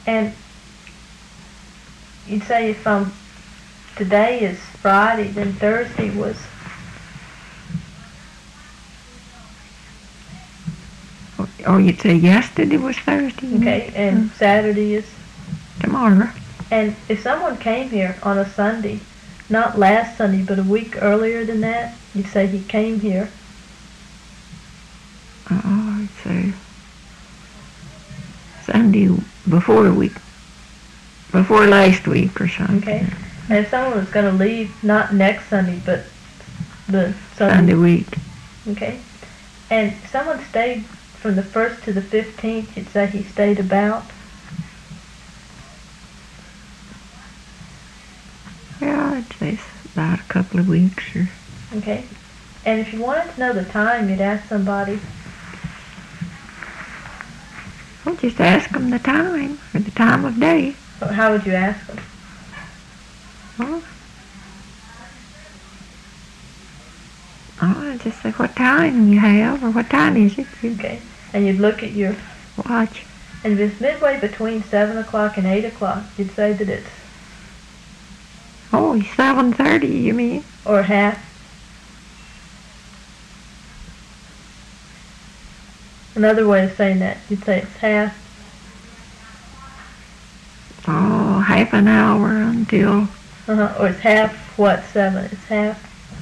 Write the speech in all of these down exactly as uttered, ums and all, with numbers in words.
And you'd say if um, today is Friday, then Thursday was... Or you'd say yesterday was Thursday. Okay, and mm. Saturday is... Tomorrow. And if someone came here on a Sunday, not last Sunday, but a week earlier than that, you'd say he came here. Oh, I'd say Sunday before a week, before last week or something. Okay. And if someone was going to leave, not next Sunday, but the Sunday, Sunday week. Okay. And if someone stayed from the first to the fifteenth, you'd say he stayed about. Yeah, I'd say about a couple of weeks. Or... Okay. And if you wanted to know the time, you'd ask somebody. Well, just ask them the time, or the time of day. How would you ask them? Well, oh, just say what time you have, or what time is it. Okay. And you'd look at your watch. And if it's midway between seven o'clock and eight o'clock, you'd say that it's... Oh, seven thirty, you mean? Or half. Another way of saying that, you'd say it's half. Oh, half an hour until... Uh-huh. Or it's half what, seven? It's half.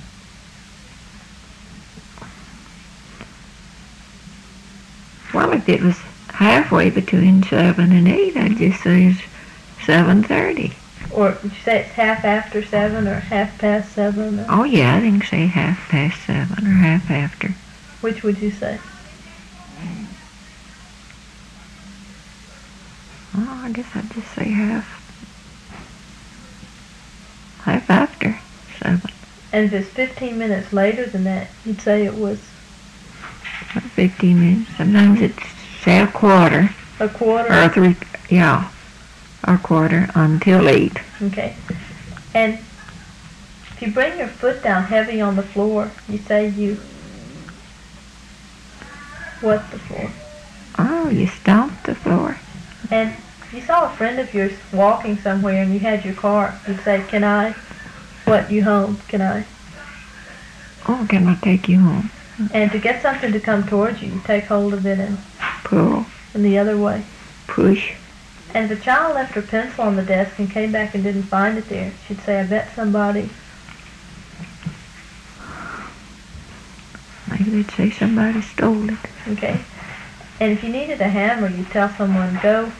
Well, if it was halfway between seven and eight, I'd just say it's seven thirty. Or would you say it's half after seven or half past seven? Or? Oh, yeah, I think say half past seven or half after. Which would you say? Oh, I guess I'd just say half. Half after seven. And if it's fifteen minutes later than that, you'd say it was... fifteen minutes. Sometimes it's, say, a quarter. A quarter? Or a three, yeah. Or a quarter until eight. Okay. And if you bring your foot down heavy on the floor, you say you... What the floor? Oh, you stomp the floor. And if you saw a friend of yours walking somewhere and you had your car, you'd say, can I? What, you home? Can I? Oh, can I take you home? And to get something to come towards you, you take hold of it and pull. And the other way. Push. And if a child left her pencil on the desk and came back and didn't find it there, she'd say, I bet somebody... Maybe they'd say somebody stole it. Okay. And if you needed a hammer, you'd tell someone, go...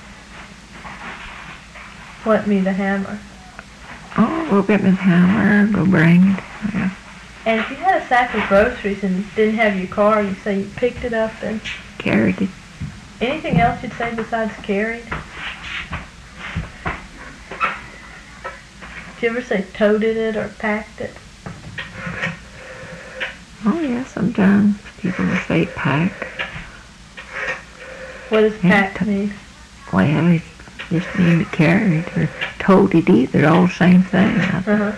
What me the hammer? Oh, go get me the hammer, go bring it. Yeah. And if you had a sack of groceries and didn't have your car, you'd say you picked it up and... Carried it. Anything else you'd say besides carried? Did you ever say toted it or packed it? Oh, yeah, sometimes people will say pack. What does pack mean? Well, it just means to carry it or toted either, all the same thing. Uh-huh.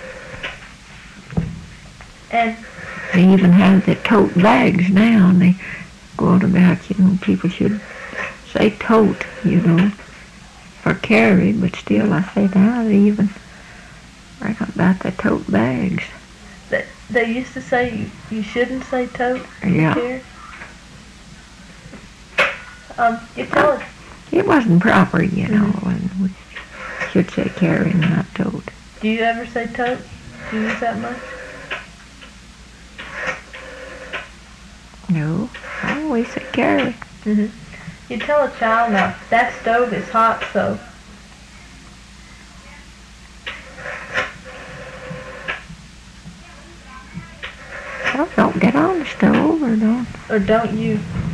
And they even have the tote bags now, and they go on about, you know, people should say tote, you know, for carry, but still I say now they even write about the tote bags. They, they used to say you, you shouldn't say tote? Yeah. Carry? Um, you tell us. It wasn't proper, you know, Mm-hmm. and we should say carry, not tote. Do you ever say tote? Do you use that much? No, I always say carry. Mm-hmm. You tell a child now, that stove is hot, so... Well, don't get on the stove, or don't... Or don't you